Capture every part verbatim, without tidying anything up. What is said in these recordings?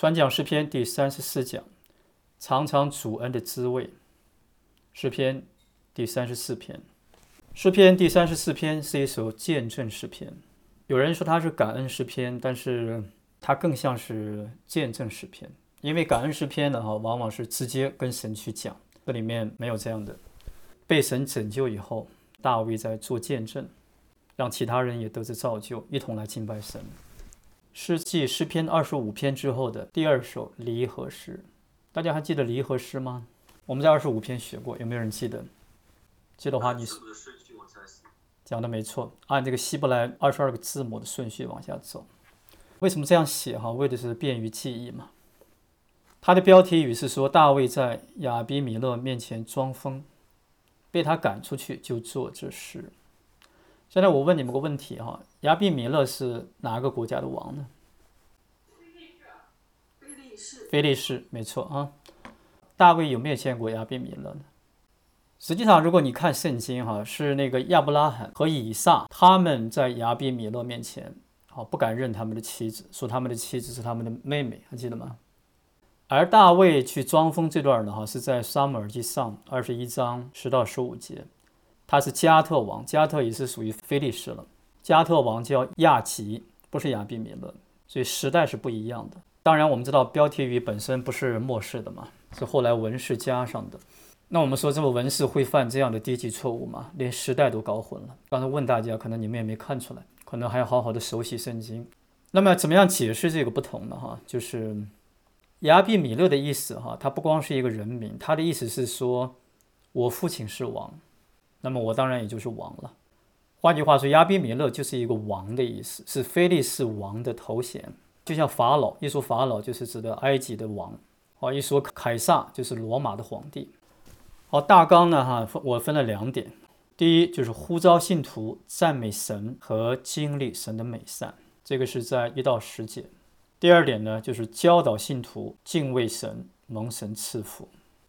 传讲诗篇第三十四讲，尝尝主恩的滋味。诗篇第三十四篇，诗篇第三十四篇是一首见证诗篇。有人说它是感恩诗篇，但是它更像是见证诗篇，因为感恩诗篇呢，往往是直接跟神去讲，这里面没有这样的。被神拯救以后，大卫在做见证，让其他人也得着造就，一同来敬拜神。是继诗篇二十五篇之后的第二首离合诗。大家还记得离合诗吗？我们在二十五篇学过，有没有人记得？记得的话，你讲的没错，按这个希伯来二十二个字母的顺序往下走。为什么这样写？哈，为的是便于记忆嘛。它的标题语是说，大卫在亚比米勒面前装疯，被他赶出去，就做这事。现在我问你们个问题哈，亚比米勒是哪个国家的王呢？ 非利士。 非利士，没错啊。大卫有没有见过亚比米勒呢？实际上，如果你看圣经哈，是那个亚伯拉罕和以撒他们在亚比米勒面前，好不敢认他们的妻子，说他们的妻子是他们的妹妹，还记得吗？而大卫去装疯这段呢，哈，是在撒母耳记上二十一章十到十五节。他是加特王，加特也是属于非利士了。加特王叫亚吉，不是亚比米勒，所以时代是不一样的。当然，我们知道标题语本身不是末世的嘛，是后来文士加上的。那我们说这么文士会犯这样的低级错误吗？连时代都搞混了。刚才问大家，可能你们也没看出来，可能还要好好的熟悉圣经。那么怎么样解释这个不同呢？哈，就是亚比米勒的意思哈，他不光是一个人名，他的意思是说，我父亲是王。那么我当然也就是王了。换句话说，亚比米勒就是一个王的意思，是非利士王的头衔。就像法老，一说法老就是指的埃及的王，好，一说凯撒就是罗马的皇帝。好，大纲呢哈，我分了两点。第一就是呼召信徒赞美神和经历神的美善，这个是在一到十节。第二点呢，就是教导信徒敬畏神，蒙神赐福。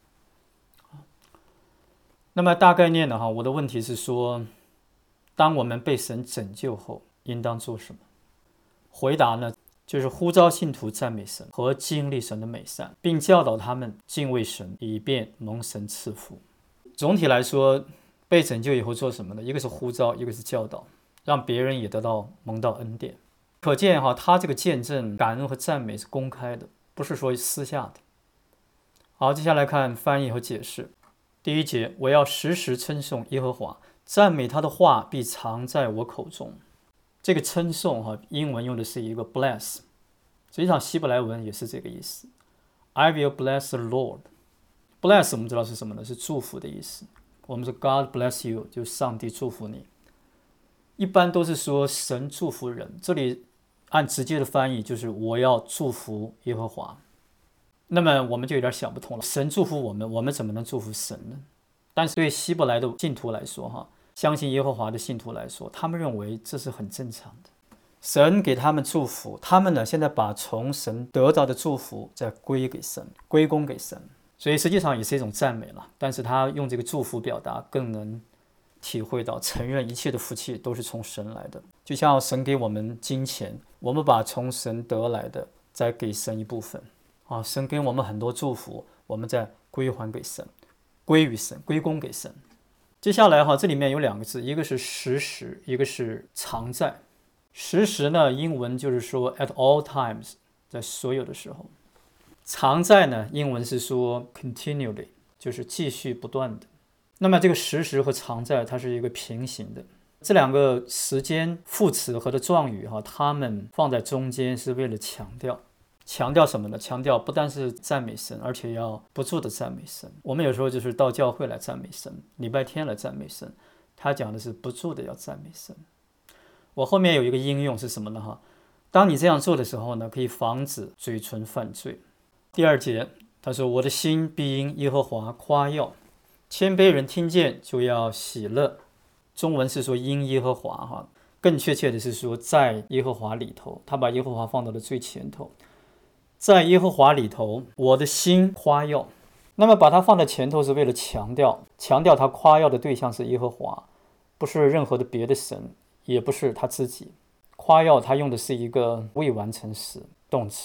那么大概念呢？哈，我的问题是说，当我们被神拯救后，应当做什么？回答呢，就是呼召信徒赞美神和经历神的美善，并教导他们敬畏神，以便蒙神赐福。总体来说，被拯救以后做什么呢？一个是呼召，一个是教导，让别人也得到蒙到恩典。可见哈，他这个见证、感恩和赞美是公开的，不是说私下的。好，接下来看翻译和解释。第一节，我要时时称颂耶和华，赞美他的话必藏在我口中。这个称颂哈，英文用的是一个 bless， 实际上希伯来文也是这个意思。I will bless the Lord。bless 我们知道是什么呢？是祝福的意思。我们说 God bless you， 就上帝祝福你。一般都是说神祝福人，这里按直接的翻译就是我要祝福耶和华。那么我们就有点想不通了，神祝福我们，我们怎么能祝福神呢？但是对希伯来的信徒来说，哈，相信耶和华的信徒来说，他们认为这是很正常的。神给他们祝福，他们呢现在把从神得到的祝福再归给神，归功给神，所以实际上也是一种赞美了。但是他用这个祝福表达，更能体会到承认一切的福气都是从神来的。就像神给我们金钱，我们把从神得来的再给神一部分。啊，神给我们很多祝福，我们再归还给神，归于神，归功给神。接下来哈，这里面有两个字，一个是时时，一个是常在。时时呢，英文就是说 at all times， 在所有的时候。常在呢，英文是说 continually， 就是继续不断的。那么这个时时和常在，它是一个平行的。这两个时间副词和的状语哈，它们放在中间是为了强调。强调什么呢？强调不但是赞美神，而且要不住的赞美神。我们有时候就是到教会来赞美神，礼拜天来赞美神，他讲的是不住的要赞美神。我后面有一个应用是什么呢？哈，当你这样做的时候呢，可以防止嘴唇犯罪。第二节他说，我的心必因耶和华夸耀，谦卑人听见就要喜乐。中文是说因耶和华哈，更确切的是说在耶和华里头，他把耶和华放到了最前头。在耶和华里头，我的心夸耀。那么把它放在前头是为了强调，强调他夸耀的对象是耶和华，不是任何的别的神，也不是他自己。夸耀他用的是一个未完成时动词，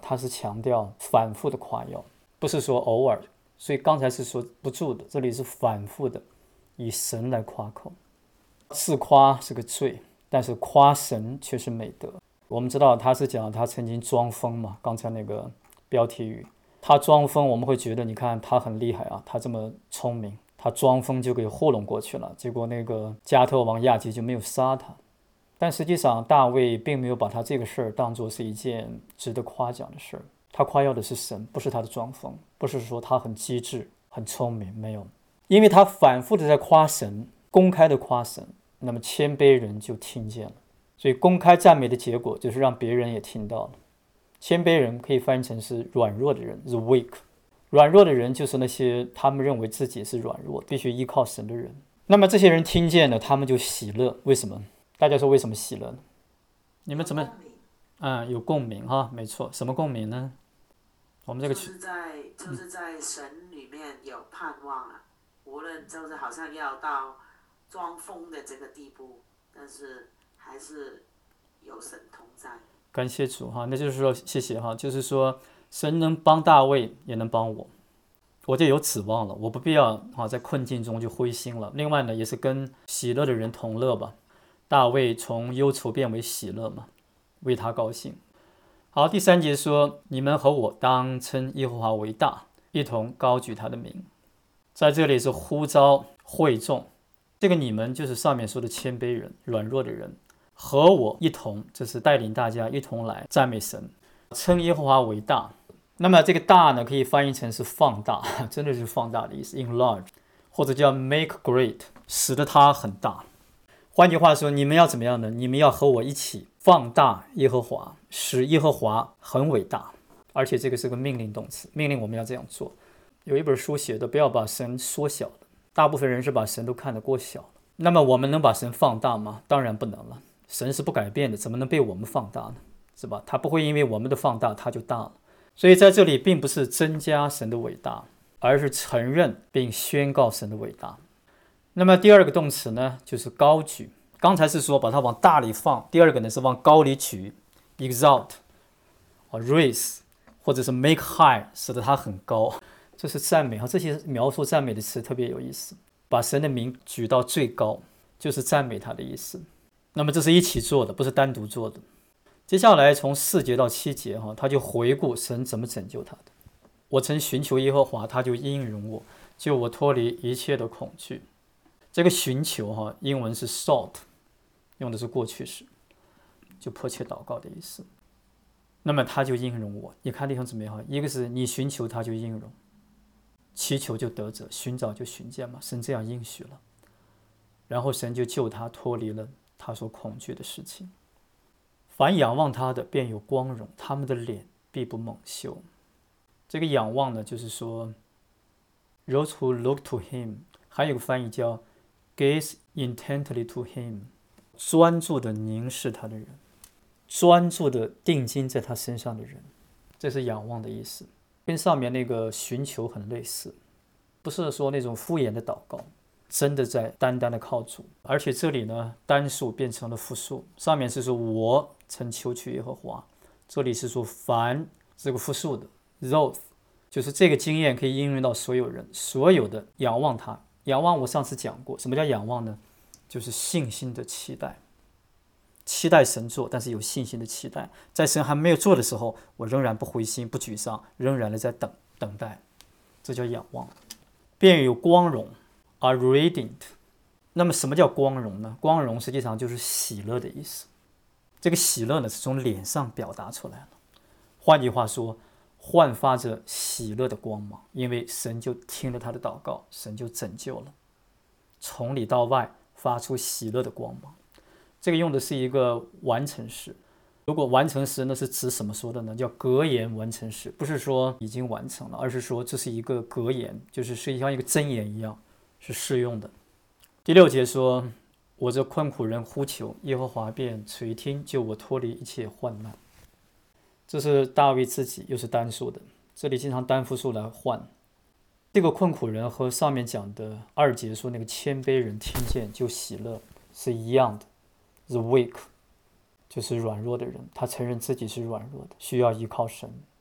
它是强调反复的夸耀，不是说偶尔。所以刚才是说不住的，这里是反复的以神来夸口。自夸是个罪，但是夸神却是美德。我们知道他是讲他曾经装疯嘛，刚才那个标题语，他装疯，我们会觉得你看他很厉害啊，他这么聪明，他装疯就给糊弄过去了，结果那个加特王亚基就没有杀他。但实际上大卫并没有把他这个事儿当作是一件值得夸奖的事儿，他夸耀的是神，不是他的装疯，不是说他很机智很聪明，没有，因为他反复的在夸神，公开的夸神，那么谦卑人就听见了。所以公开赞美的结果就是让别人也听到了。谦卑人可以翻译成是软弱的人， the weak。 软弱的人就是那些他们认为自己是软弱必须依靠神的人。那么这些人听见了，他们就喜乐。为什么？大家说为什么喜乐呢？你们怎么嗯，有共鸣哈，没错。什么共鸣呢？我们这个就是在就是在神里面有盼望啊，无论就是好像要到装疯的这个地步，但是还是有神同在。 感谢主哈，那就是说谢谢哈，就是说神能帮大卫，也能帮我，我就有指望了，我不必要哈在困境中就灰心了。另外呢，也是跟喜乐的人同乐吧。大卫从忧愁变为喜乐嘛，为他高兴。好，第三节说，你们和我当称耶和华为大，一同高举他的名。在这里是呼召会众，这个你们就是上面说的谦卑人、软弱的人，和我一同，这是带领大家一同来赞美神，称耶和华为大。那么这个大呢，可以翻译成是放大，真的是放大的意思 ，enlarge， 或者叫 make great， 使得它很大。换句话说，你们要怎么样呢？你们要和我一起放大耶和华，使耶和华很伟大。而且这个是个命令动词，命令我们要这样做。有一本书写的，不要把神缩小了。大部分人是把神都看得过小了。那么我们能把神放大吗？当然不能了。神是不改变的，怎么能被我们放大呢？是吧？他不会因为我们的放大，他就大了。所以在这里并不是增加神的伟大，而是承认并宣告神的伟大。那么第二个动词呢，就是高举。刚才是说把它往大里放，第二个呢是往高里举 ，exalt， raise， 或者是 make high， 使得它很高。这是赞美哈，这些描述赞美的词特别有意思。把神的名举到最高，就是赞美他的意思。那么这是一起做的，不是单独做的。接下来从四节到七节哈，他就回顾神怎么拯救他的。我曾寻求耶和华，他就应允我，救我脱离一切的恐惧。这个寻求哈，英文是 sought， 用的是过去式，就迫切祷告的意思。那么他就应允我。你看弟兄姊妹哈，一个是你寻求他就应允，祈求就得着，寻找就寻见嘛，神这样应许了。然后神就救他脱离了他所恐惧的事情。凡仰望他的便有光荣，他们的脸必不蒙羞。这个仰望呢，就是说 those who look to him， 还有个翻译叫 gaze intently to him， 专注的凝视他的人，专注的定睛在他身上的人，这是仰望的意思，跟上面那个寻求很类似，不是说那种敷衍的祷告，真的在单单的靠主。而且这里呢，单数变成了复数，上面是说我曾求取耶和华，这里是说凡，这个复数的 those， 就是这个经验可以应用到所有人，所有的仰望他。仰望我上次讲过，什么叫仰望呢？就是信心的期待，期待神做，但是有信心的期待，在神还没有做的时候，我仍然不灰心不沮丧，仍然的在等等待，这叫仰望。便有光荣 are radiant。 那么什么叫光荣呢？光荣实际上就是喜乐的意思。这个喜乐呢，是从脸上表达出来了。换句话说，焕发着喜乐的光芒，因为神就听了他的祷告，神就拯救了，从里到外发出喜乐的光芒。这个用的是一个完成时。如果完成时呢，是指什么说的呢？叫格言完成时，不是说已经完成了，而是说这是一个格言，就是是像一个箴言一样，是适用的。第六节说，我这困苦人呼求，耶和华便垂听，救我脱离一切患难。这是大卫自己，又是单数的，这里经常单复数来换。这个困苦人和上面讲的二节说那个谦卑人听见就喜乐是一样的。The weak 就是软弱的人，他承认自己是软弱的，需要依靠神。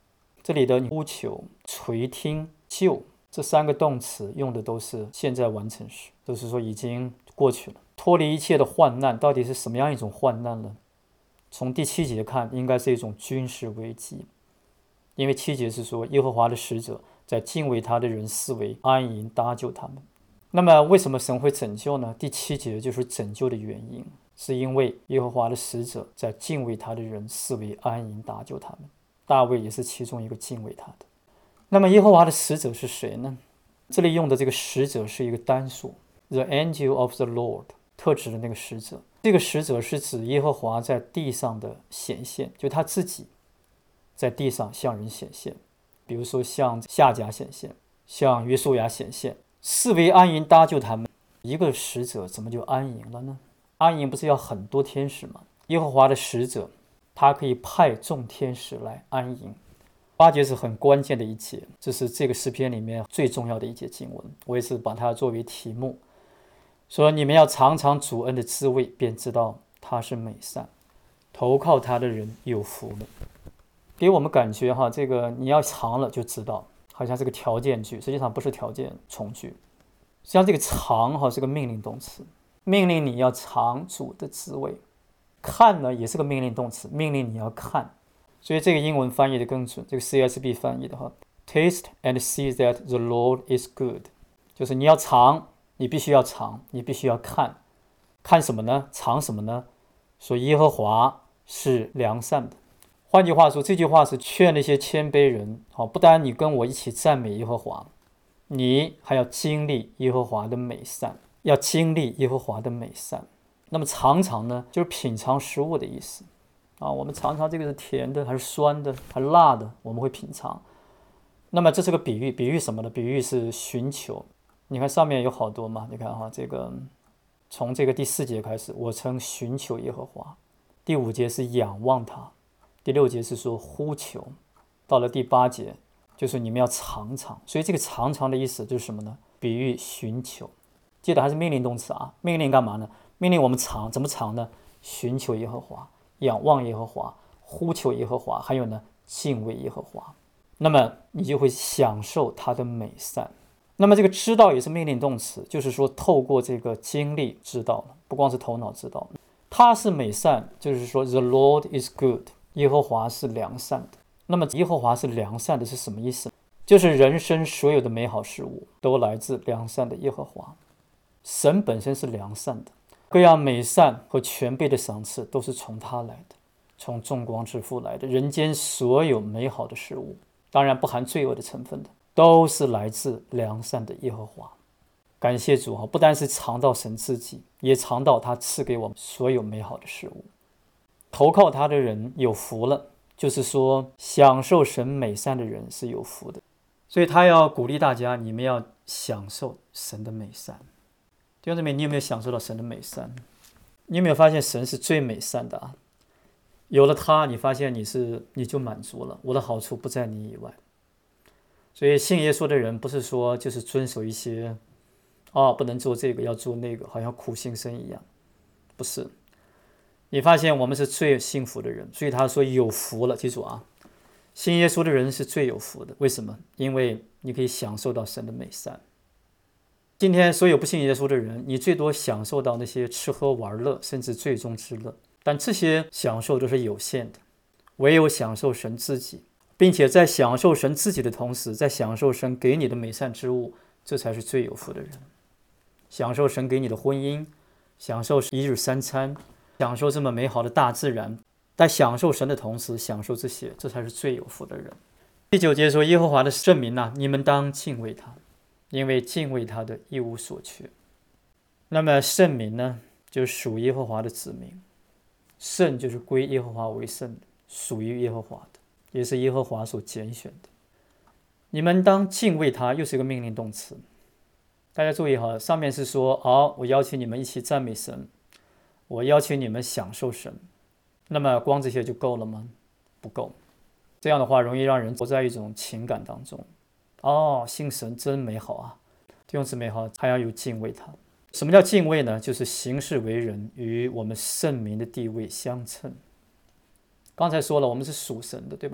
这里的呼求、垂听、救这三个动词用的都是现在完成时，都是说已经过去了。脱离一切的患难，到底是什么样一种患难呢？从第七节看，应该是一种军事危机，因为七节是说耶和华的使者在敬畏他的人四围安营搭救他们。那么为什么神会拯救呢？第七节就是拯救的原因，是因为耶和华的使者在敬畏他的人四围安营搭救他们。大卫也是其中一个敬畏他的。那么耶和华的使者是谁呢？这里用的这个使者是一个单数 ，the angel of the Lord， 特指的那个使者。这个使者是指耶和华在地上的显现，就他自己在地上向人显现，比如说向夏甲显现，向约书亚显现，四围安营搭救他们。一个使者怎么就安营了呢？安营不是要很多天使吗？耶和华的使者他可以派众天使来安营。八节是很关键的一节，这是这个诗篇里面最重要的一节经文，我也是把它作为题目，说你们要尝尝主恩的滋味，便知道他是美善，投靠他的人有福了。给我们感觉哈，这个你要尝了就知道，好像是个条件句，实际上不是条件从句。实际上这个尝哈是个命令动词，命令你要尝主的滋味。看呢也是个命令动词，命令你要看。所以这个英文翻译的更准，这个 C S B 翻译的话 ，Taste and see that the Lord is good， 就是你要尝，你必须要尝，你必须要看，看什么呢？尝什么呢？说耶和华是良善的。换句话说，这句话是劝那些谦卑人，好，不单你跟我一起赞美耶和华，你还要经历耶和华的美善，要经历耶和华的美善。那么尝尝呢，就是品尝食物的意思。啊，我们尝尝这个是甜的还是酸的还是辣的，我们会品尝。那么这是个比喻，比喻什么呢？比喻是寻求。你看上面有好多嘛，你看哈，这个从这个第四节开始，我曾寻求耶和华。第五节是仰望他，第六节是说呼求，到了第八节就是你们要尝尝。所以这个尝尝的意思就是什么呢？比喻寻求。记得还是命令动词啊，命令干嘛呢？命令我们尝，怎么尝呢？寻求耶和华。仰望耶和华，呼求耶和华，还有呢，敬畏耶和华，那么你就会享受他的美善。那么这个知道也是命令动词，就是说透过这个经历知道了，不光是头脑知道，他是美善，就是说 the Lord is good， 耶和华是良善的。那么耶和华是良善的是什么意思？就是人生所有的美好事物都来自良善的耶和华，神本身是良善的。各样美善和全备的赏赐都是从他来的，从众光之父来的。人间所有美好的事物，当然不含罪恶的成分的，都是来自良善的耶和华。感谢主啊！不单是尝到神自己，也尝到他赐给我们所有美好的事物。投靠他的人有福了，就是说享受神美善的人是有福的。所以他要鼓励大家，你们要享受神的美善。弟兄姊妹，你有没有享受到神的美善？你有没有发现神是最美善的啊？有了他，你发现你是你就满足了，我的好处不在你以外。所以信耶稣的人不是说就是遵守一些哦不能做这个要做那个，好像苦行僧一样，不是。你发现我们是最幸福的人，所以他说有福了。记住啊，信耶稣的人是最有福的。为什么？因为你可以享受到神的美善。今天所有不信耶稣的人，你最多享受到那些吃喝玩乐，甚至最终之乐，但这些享受都是有限的，唯有享受神自己，并且在享受神自己的同时，在享受神给你的美善之物，这才是最有福的人。享受神给你的婚姻，享受一日三餐，享受这么美好的大自然，在享受神的同时享受这些，这才是最有福的人。第九节说，耶和华的圣民啊，你们当敬畏他，因为敬畏他的一无所缺。那么圣民呢，就是属耶和华的子民，圣就是归耶和华为圣的，属于耶和华的，也是耶和华所拣选的。你们当敬畏他，又是一个命令动词。大家注意哈，上面是说好、哦，我邀请你们一起赞美神，我邀请你们享受神。那么光这些就够了吗？不够。这样的话容易让人活在一种情感当中。哦，信神真美好啊！弟兄姊妹哈，还要有敬畏他。什么叫敬畏呢？就是行事为人与我们圣民的地位相称。刚才说了，我们是属神的，对吧？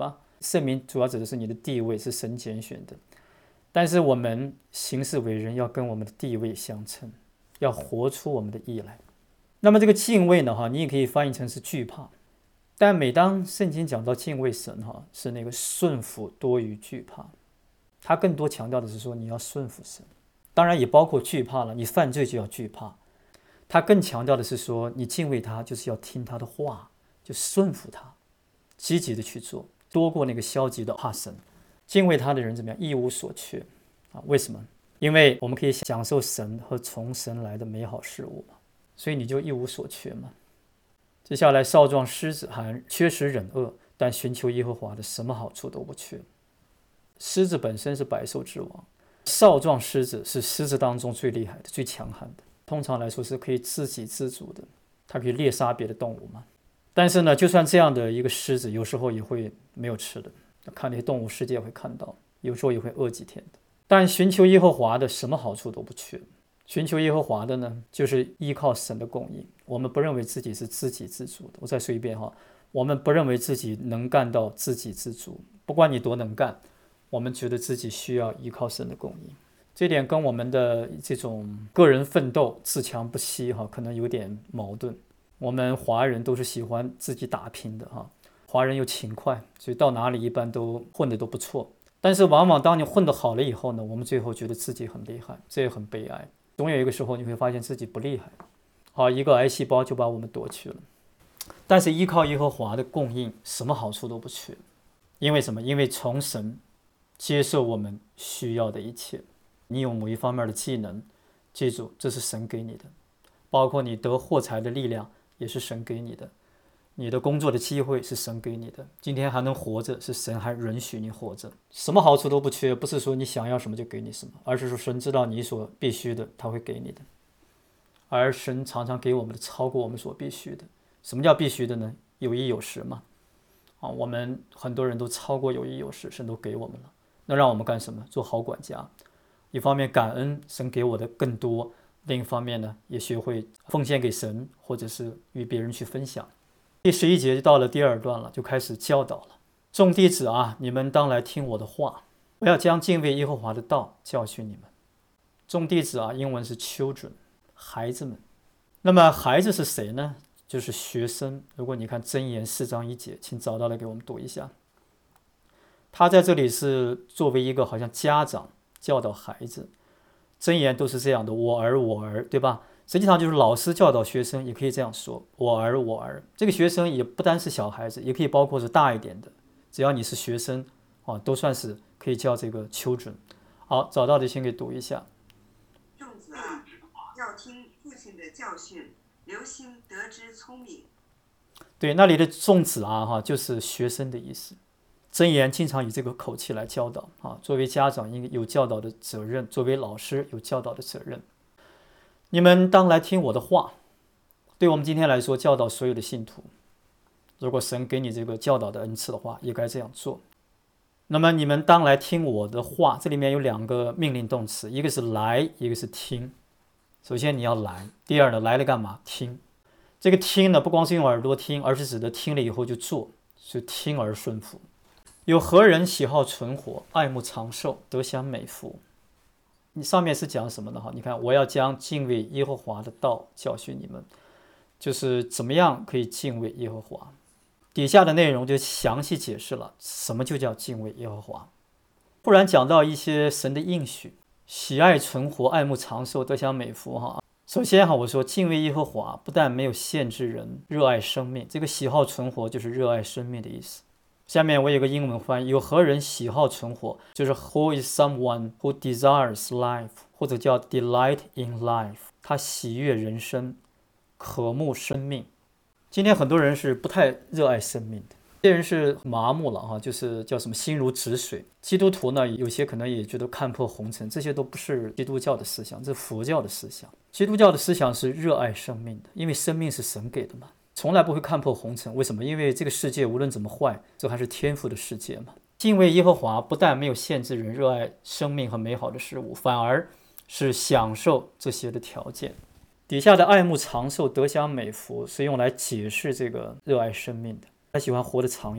圣名主要指的是你的地位是神拣选的，但是我们行事为人要跟我们的地位相称，要活出我们的义来。那么这个敬畏呢，哈，你也可以翻译成是惧怕。但每当圣经讲到敬畏神，哈，是那个顺服多于惧怕，他更多强调的是说你要顺服神，当然也包括惧怕了，你犯罪就要惧怕。他更强调的是说，你敬畏他就是要听他的话，就顺服他，积极的去做，多过那个消极的怕神。敬畏他的人怎么样？一无所缺啊？为什么？因为我们可以享受神和从神来的美好事物嘛，所以你就一无所缺嘛。接下来，少壮狮子还缺食忍饿，但寻求耶和华的，什么好处都不缺。狮子本身是百兽之王，少壮狮子是狮子当中最厉害的、最强悍的。通常来说是可以自给自足的，它可以猎杀别的动物嘛。但是呢，就算这样的一个狮子，有时候也会没有吃的。看那些动物世界会看到，有时候也会饿几天的。但寻求耶和华的，什么好处都不缺。寻求耶和华的呢，就是依靠神的供应。我们不认为自己是自给自足的。我再说一遍哈，我们不认为自己能干到自给自足。不管你多能干，我们觉得自己需要依靠神的供应。这点跟我们的这种个人奋斗、自强不息哈，可能有点矛盾。我们华人都是喜欢自己打拼的哈，华人又勤快，所以到哪里一般都混得都不错。但是往往当你混得好了以后呢，我们最后觉得自己很厉害，这也很悲哀。总有一个时候你会发现自己不厉害，好，一个癌细胞就把我们夺去了。但是依靠耶和华的供应，什么好处都不缺。因为什么？因为从神接受我们需要的一切。你有某一方面的技能，记住这是神给你的，包括你得获财的力量也是神给你的，你的工作的机会是神给你的，今天还能活着是神还允许你活着，什么好处都不缺。不是说你想要什么就给你什么，而是说神知道你所必须的，他会给你的。而神常常给我们的超过我们所必须的。什么叫必须的呢？有衣有食嘛。啊，我们很多人都超过有衣有食，神都给我们了。那让我们干什么？做好管家。一方面感恩神给我的更多，另一方面呢，也学会奉献给神，或者是与别人去分享。第十一节就到了第二段了，就开始教导了。众弟子啊，你们当来听我的话，我要将敬畏耶和华的道教训你们。众弟子啊，英文是 children， 孩子们。那么孩子是谁呢？就是学生。如果你看箴言四章一节，请找到来给我们读一下。他在这里是作为一个好像家长教导孩子，箴言都是这样的，我儿我儿，对吧？实际上就是老师教导学生，也可以这样说，我儿我儿。这个学生也不单是小孩子，也可以包括是大一点的，只要你是学生啊，都算是可以叫这个 children。好，找到的先给读一下。 众子啊，要听父亲的教训，留心得知聪明。 对，那里的众子啊，哈，就是学生的意思。箴言经常以这个口气来教导啊，作为家长应该有教导的责任，作为老师有教导的责任。你们当来听我的话。对我们今天来说，教导所有的信徒，如果神给你这个教导的恩赐的话，也该这样做。那么你们当来听我的话，这里面有两个命令动词，一个是来，一个是听。首先你要来，第二呢，来了干嘛？听。这个听呢，不光是用耳朵听，而是指的听了以后就做，是听而顺服。有何人喜好存活，爱慕长寿，得享美福？你上面是讲什么呢？哈，你看，我要将敬畏耶和华的道教训你们，就是怎么样可以敬畏耶和华。底下的内容就详细解释了什么就叫敬畏耶和华。不然讲到一些神的应许，喜爱存活，爱慕长寿，得享美福。哈，首先哈，我说敬畏耶和华不但没有限制人热爱生命，这个喜好存活就是热爱生命的意思。下面我有个英文翻译，有何人喜好存活，就是 Who is someone who desires life， 或者叫 delight in life， 他喜悦人生，渴慕生命。今天很多人是不太热爱生命的，这些人是麻木了哈，就是叫什么心如止水。基督徒呢，有些可能也觉得看破红尘，这些都不是基督教的思想，这是佛教的思想。基督教的思想是热爱生命的，因为生命是神给的嘛。从来不会看破红尘，为什么？因为这个世界无论怎么坏，这还是天父的世界嘛。敬畏耶和华不但没有限制人热爱生命和美好的事物，反而是享受这些的条件。底下的爱慕长寿，得享美福是用来解释这个热爱生命的。他喜欢活得长一点，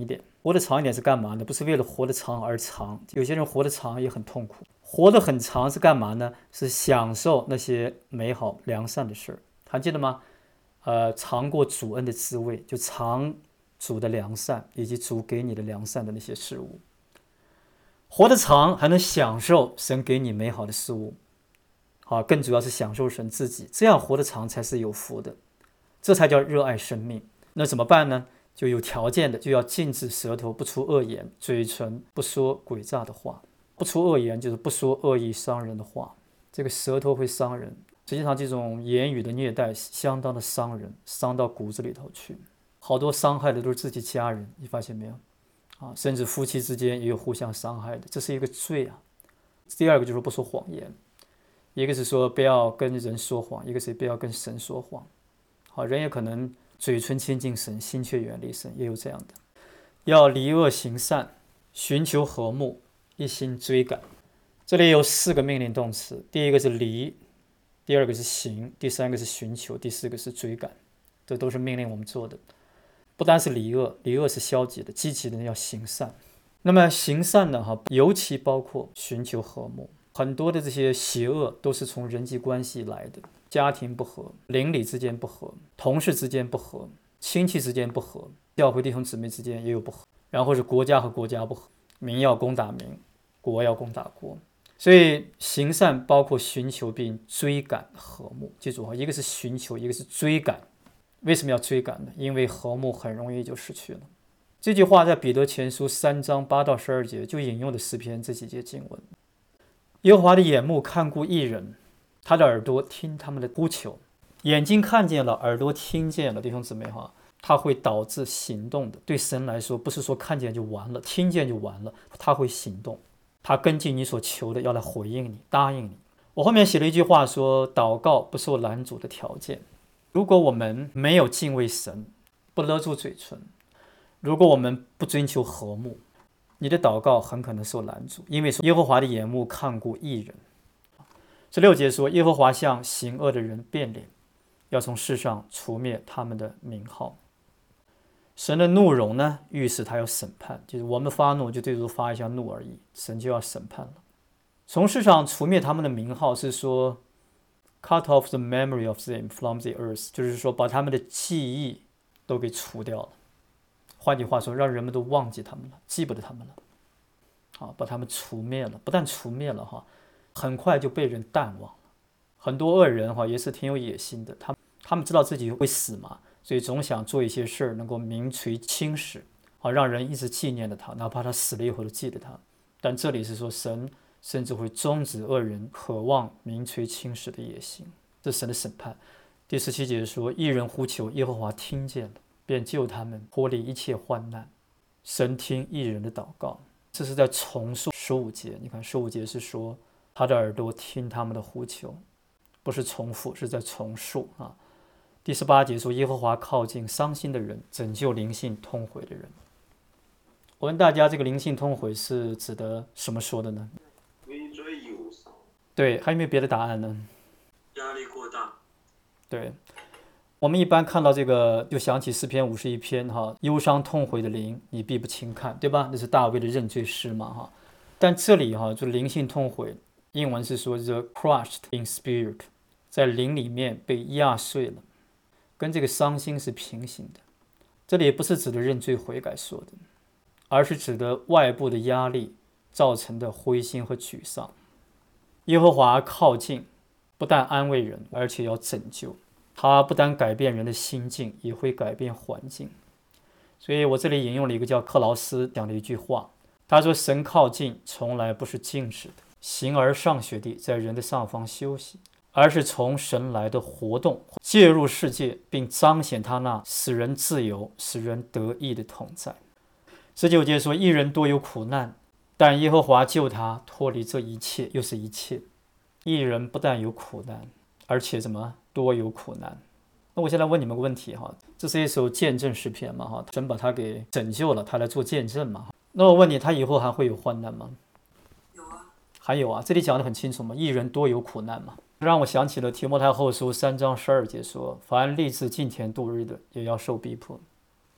活得长一点是干嘛呢？不是为了活得长而长，有些人活得长也很痛苦。活得很长是干嘛呢？是享受那些美好良善的事儿，还记得吗？呃，尝过主恩的滋味，就尝主的良善，以及主给你的良善的那些事物。活得长还能享受神给你美好的事物，好，更主要是享受神自己，这样活得长才是有福的，这才叫热爱生命。那怎么办呢？就有条件的就要禁止舌头不出恶言，嘴唇不说诡诈的话。不出恶言就是不说恶意伤人的话，这个舌头会伤人。实际上这种言语的虐待相当的伤人，伤到骨子里头去。好多伤害的都是自己家人，你发现没有啊？甚至夫妻之间也有互相伤害的，这是一个罪啊。第二个就是不说谎言，一个是说不要跟人说谎，一个是不要跟神说谎。好，人也可能嘴唇亲近神，心却远离神，也有这样的。要离恶行善，寻求和睦，一心追赶。这里有四个命令动词，第一个是离，第二个是行，第三个是寻求，第四个是追赶，这都是命令我们做的。不单是离恶，离恶是消极的，积极的要行善。那么行善呢，哈，尤其包括寻求和睦。很多的这些邪恶都是从人际关系来的，家庭不和，邻里之间不和，同事之间不和，亲戚之间不和，教会弟兄姊妹之间也有不和，然后是国家和国家不和，民要攻打民，国要攻打国。所以行善包括寻求并追赶和睦。记住，一个是寻求，一个是追赶。为什么要追赶呢？因为和睦很容易就失去了。这句话在彼得前书三章八到十二节就引用的诗篇这几节经文。耶和华的眼目看顾义人，他的耳朵听他们的呼求。眼睛看见了，耳朵听见了，弟兄姊妹哈，它会导致行动的。对神来说，不是说看见就完了，听见就完了，他会行动，他根据你所求的要来回应你，答应你。我后面写了一句话说，祷告不受拦阻的条件。如果我们没有敬畏神，不勒住嘴唇，如果我们不追求和睦，你的祷告很可能受拦阻，因为耶和华的眼目看顾义人。十六节说，耶和华向行恶的人变脸，要从世上除灭他们的名号。神的怒容呢，预示他要审判，就是我们发怒就对主发一下怒而已，神就要审判了。从世上除灭他们的名号是说 cut off the memory of them from the earth， 就是说把他们的记忆都给除掉了。换句话说，让人们都忘记他们了，记不得他们了，啊，把他们除灭了。不但除灭了哈，很快就被人淡忘了。很多恶人哈也是挺有野心的，他他们知道自己会死嘛，所以总想做一些事儿能够名垂青史，好让人一直纪念着他，哪怕他死了以后都记得他。但这里是说神甚至会终止恶人渴望名垂青史的野心，这是神的审判。第十七节说，义人呼求，耶和华听见了，便救他们脱离一切患难。神听义人的祷告，这是在重述十五节。你看十五节是说他的耳朵听他们的呼求，不是重复，是在重述啊。第十八节说，耶和华靠近伤心的人，拯救灵性痛悔的人。我问大家，这个灵性痛悔是指的什么说的呢？ 尾椎忧伤。 对，还有没有别的答案呢？ 压力过大。 对，我们一般看到这个就想起诗篇五十一篇哈，忧伤痛悔的灵，你必不轻看，对吧？那是大卫的认罪诗嘛哈。但这里哈，就灵性痛悔，英文是说 the crushed in spirit， 在灵里面被压碎了，跟这个伤心是平行的。这里也不是指的认罪悔改说的，而是指的外部的压力造成的灰心和沮丧。耶和华靠近，不但安慰人，而且要拯救。他不但改变人的心境，也会改变环境。所以我这里引用了一个叫克劳斯讲的一句话，他说，神靠近从来不是静止的，形而上学地在人的上方休息，而是从神来的活动，介入世界，并彰显他那使人自由、使人得益的同在。十九节说，义人多有苦难，但耶和华救他脱离这一切，又是一切。义人不但有苦难，而且怎么多有苦难。那我现在问你们个问题哈，这是一首见证诗篇嘛哈，神把他给拯救了，他来做见证嘛。那我问你，他以后还会有患难吗？ 有啊， 还有啊，这里讲得很清楚嘛，义人多有苦难嘛，让我想起了提摩太后书三章十二节说，凡立志敬虔度日的，也要受逼迫。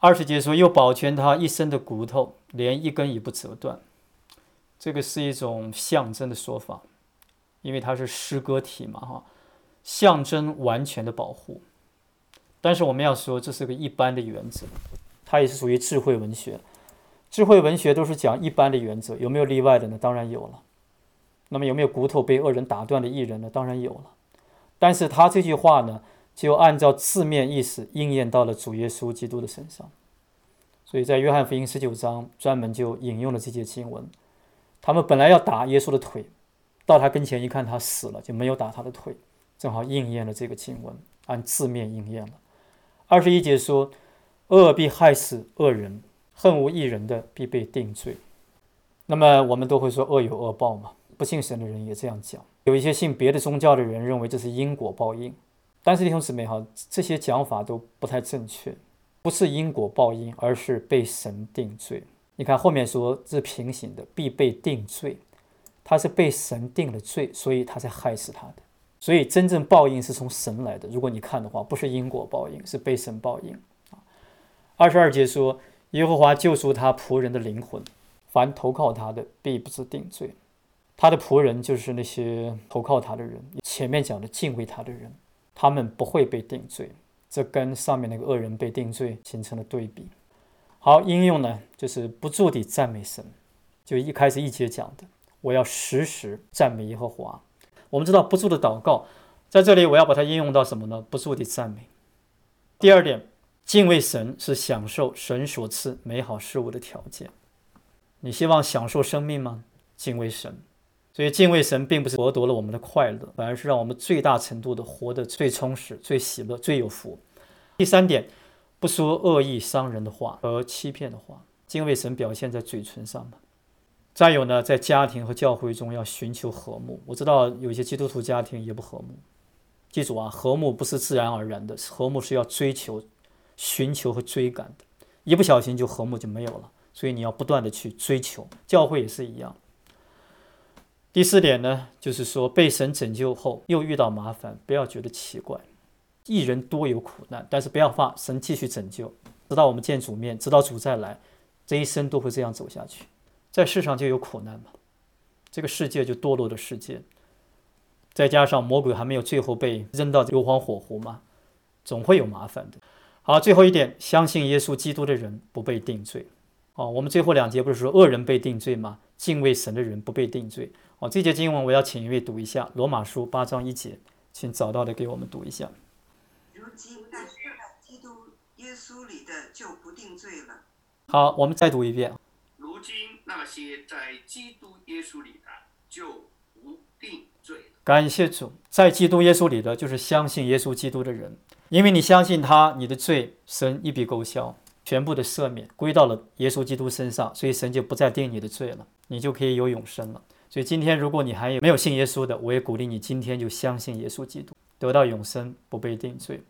二十节说又保全他一身的骨头，连一根也不折断。这个是一种象征的说法，因为它是诗歌体嘛，哈，象征完全的保护。但是我们要说，这是个一般的原则，它也是属于智慧文学。智慧文学都是讲一般的原则，有没有例外的呢？当然有了。那么有没有骨头被恶人打断的艺人呢？当然有了。但是他这句话呢，就按照字面意思应验到了主耶稣基督的身上。所以在约翰福音十九章专门就引用了这节经文。他们本来要打耶稣的腿，到他跟前一看他死了，就没有打他的腿，正好应验了这个经文，按字面应验了。二十一节说，恶必害死恶人，恨无义人的必被定罪。那么我们都会说恶有恶报嘛，不信神的人也这样讲。有一些信别的宗教的人认为这是因果报应，但是弟兄姊妹哈，这些讲法都不太正确，不是因果报应，而是被神定罪。你看后面说是平行的，必被定罪，他是被神定了罪，所以他才害死他的。所以真正报应是从神来的，如果你看的话，不是因果报应，是被神报应。二十二节说，耶和华救赎他仆人的灵魂，凡投靠他的必不致定罪。他的仆人就是那些投靠他的人，前面讲的敬畏他的人，他们不会被定罪，这跟上面那个恶人被定罪形成了对比。好，应用呢，就是不住地赞美神，就一开始一节讲的，我要时时赞美耶和华。我们知道不住的祷告，在这里我要把它应用到什么呢？不住地赞美。第二点，敬畏神是享受神所赐美好事物的条件。你希望享受生命吗？敬畏神。所以敬畏神并不是剥夺了我们的快乐，反而是让我们最大程度的活得最充实、最喜乐、最有福。第三点，不说恶意伤人的话和欺骗的话。敬畏神表现在嘴唇上嘛。再有呢，在家庭和教会中要寻求和睦。我知道有一些基督徒家庭也不和睦，记住啊，和睦不是自然而然的，和睦是要追求、寻求和追赶的，一不小心就和睦就没有了，所以你要不断的去追求。教会也是一样。第四点呢，就是说被神拯救后又遇到麻烦，不要觉得奇怪。义人多有苦难，但是不要怕，神继续拯救，直到我们见主面，直到主再来，这一生都会这样走下去。在世上就有苦难嘛，这个世界就堕落的世界，再加上魔鬼还没有最后被扔到硫磺火湖嘛，总会有麻烦的。好，最后一点，相信耶稣基督的人不被定罪。哦，我们最后两节不是说恶人被定罪吗？敬畏神的人不被定罪。哦，这节经文我要请一位读一下，罗马书八章一节，请找到的给我们读一下。 如今在基督耶稣里的就不定罪了。 好，我们再读一遍。 如今那些在基督耶稣里的就不定罪了。 感谢主，在基督耶稣里的就是相信耶稣基督的人，因为你相信他，你的罪神一笔勾销，全部的赦免归到了耶稣基督身上，所以神就不再定你的罪了，你就可以有永生了。所以今天如果你还有没有信耶稣的，我也鼓励你今天就相信耶稣基督，得到永生，不被定罪。